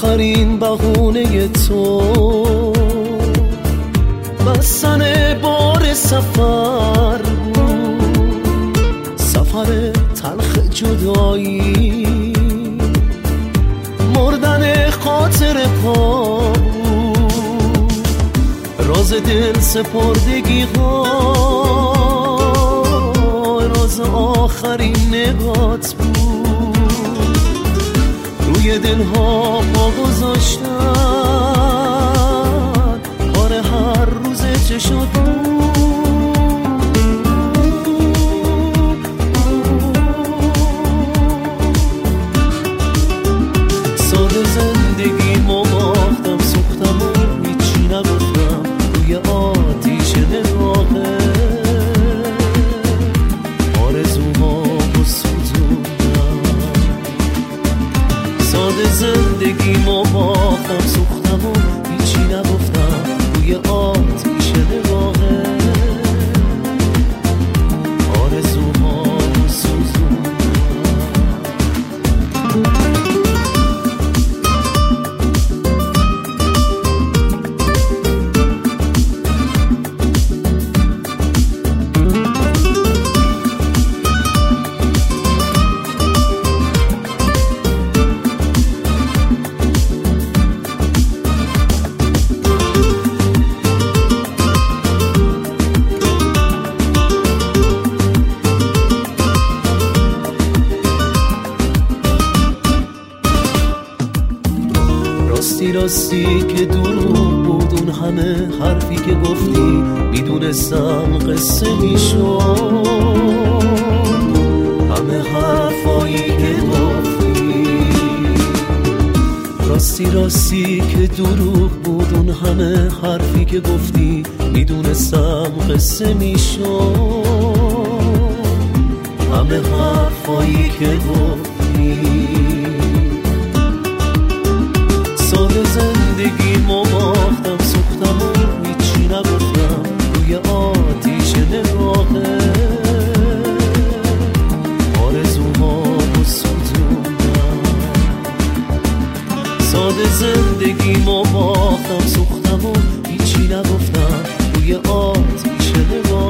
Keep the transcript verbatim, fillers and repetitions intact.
آخرین بهونه تو بستن بار سفر بود، سفر تلخ جدایی، مردن خاطر پا بود، راز دل سپردگی ها، راز آخرین نگات بود، روی دل ها پا گذاشتن، کار هر روز چه شد ساده زندگی ما باختم، سوختم و هیچی نگفتم، روی آتیش نگاهه آرزوهامو سوزوندم. ساده زندگی ما باختم، سوختم و هیچی نگفتم، روی آتیش نگاهه آرزوهامو سوزوندم. راستی راستی که دروغ بود اون همه حرفی که گفتی، میدونستم قصه میشد، همه حرفایی که گفتی. راستی راستی که دروغ بود اون همه حرفی که گفتی، میدونستم قصه میشد، همه حرفایی که گفتی. ساده زندگی ما باختم، سوختم و هیچی نگفتم، روی آتیش نگاهه آرزوهامو سوزوندم. ساده زندگی ما باختم، سوختم و هیچی نگفتم، روی آتیش نگاهه